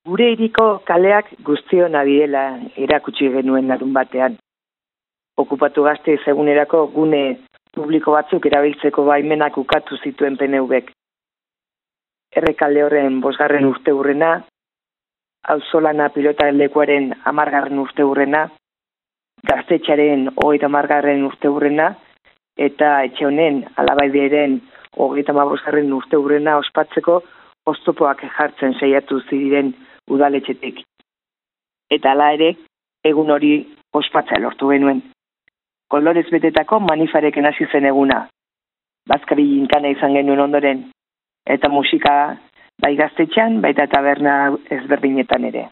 Gure hiriko kaleak guztion adiela erakutsi genuen larun batean. Okupatu Gasteiz egunerako gune publiko batzuk erabiltzeko baimenak ukatu zituen PNVk. Errekale horren 5. urteurrena, Auzolana pilota lekuaren 10. urteurrena, Gaztetxaren 30. urteurrena, eta etxe honen Alabaideren 35. urteurrena ospatzeko oztopoak jartzen saiatu ziren udaletxetik. Eta hala ere, egun hori ospatzea lortu genuen. Kolorez betetako manifareken hasi zen eguna. Bazkari ginkana izan genuen ondoren, eta musika bai Gaztetxean, baita taberna ezberdinetan ere.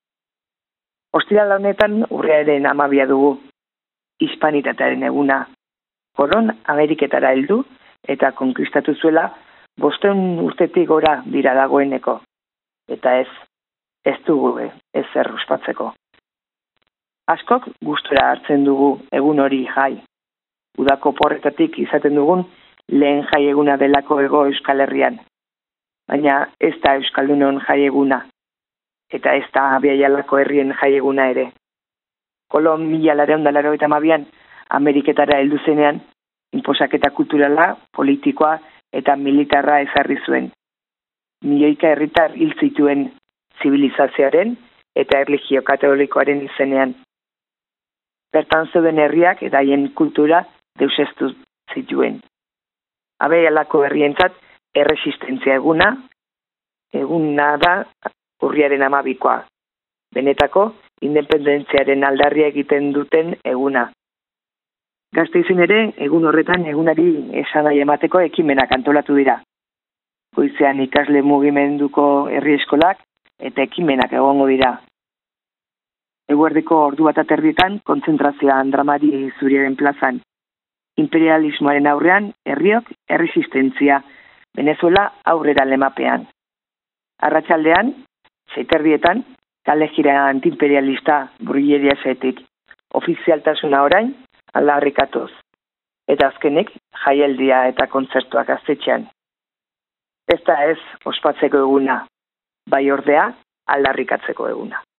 Ostiral honetan urriaren 12 dugu, hispanitatearen eguna. Kolon Ameriketara heldu eta konkistatu zuela 500 urtetik gora dira dagoeneko. Eta ez dugu ezer ospatzeko. Askok gustora hartzen dugu egun hori jai. Udako porretatik izaten dugun lehen jai eguna delako Hego Euskal Herrian. Baina ez da Euskaldunon jai eguna. Eta ez da Abiaialako herrien jai eguna ere. Kolon 1882an Ameriketara heldu zenean, inposaketa kulturala, politikoa eta militarra ezarri zuen. Milioika herritar hil zituen zibilizazioaren eta erlijio katolikoaren izenean. Bertan zeuden herriak eta haien kultura deuseztu zituen. Abiaialako herrientzat erresistentzia eguna da urriaren 12koa. Benetako independentziaren aldarria egiten duten eguna. Gasteizen ere, egun horretan egunari esanai emateko ekimenak antolatu dira. Goizean ikasle mugimenduko herri eskolak eta ekimenak egongo dira. Eguerdiko 1:30 kontzentrazioa Andramari Zuriaren plazan. Imperialismoaren aurrean herriok erresistentzia, Venezuela aurrera lemapean. Arratsaldean, 6:30 kale jira antiimperialista Burguileriasetik. Ofizialtasuna orain aldarrikatuz. Eta azkenik jaialdia eta kontzertuak Gaztetxean. Ez da ez ospatzeko eguna, bai ordea aldarrikatzeko eguna.